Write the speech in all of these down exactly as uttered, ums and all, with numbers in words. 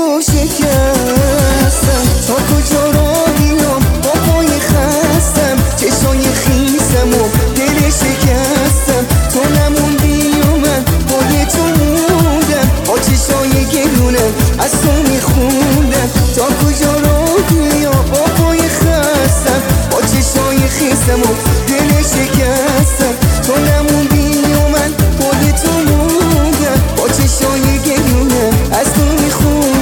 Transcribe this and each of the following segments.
تو شکستم، تا کجا را بیام با پای خستم، چشای خیسم و دل شکستم، تو نموندی و من پای تو موندم، با چشای گلونم از تو میخوندم، تا کجا را بیام با پای خستم، با چشای خیسم و دل شکستم، تو نموندی و من پای تو موندم، با چشای گلونم از تو میخوندم.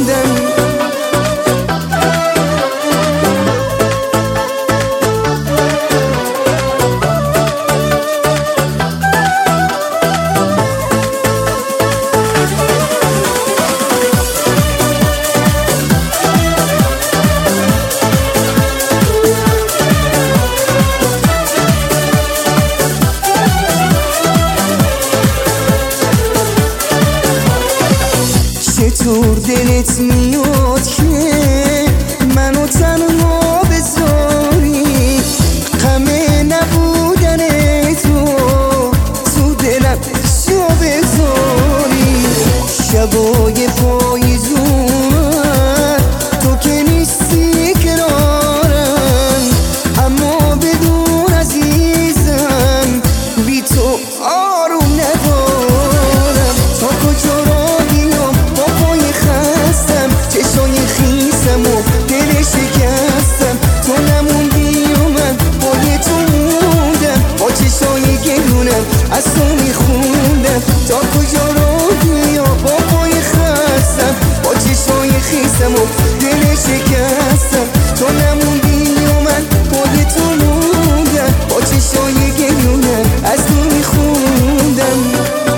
چطور دلت میاد که منو تنها بذاری، غم نبودن تو تو دلم جا بذاری، شبای پاییزون تو که نیستی کنارم، اما بدون عزیزم بی تو آروم ندارم، تا کجا را چشای خیسم و دل شکستم، تو نموندی و من پای تو موندم، با چشای گلونم از تو میخوندم، تا کجا را بیام با پای خستم، با چشای خیسم و دل شکستم، تو نموندی و من پای تو موندم، با چشای گلونم از تو میخوندم.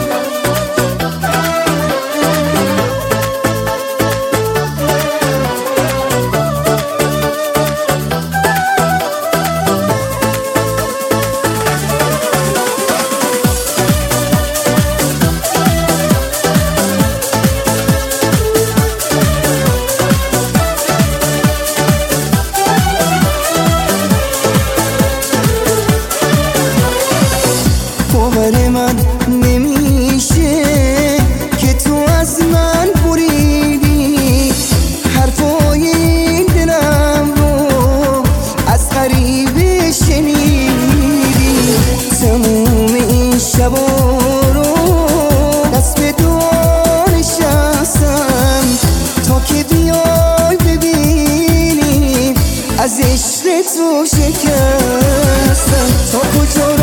باور من نمیشه که تو از من بریدی، حرفای این دلم رو از غریبه شنیدی، تموم این شبا رو دست به دعا نشستم، تا که بیای ببینی از عشق تو شکستم، تا کجا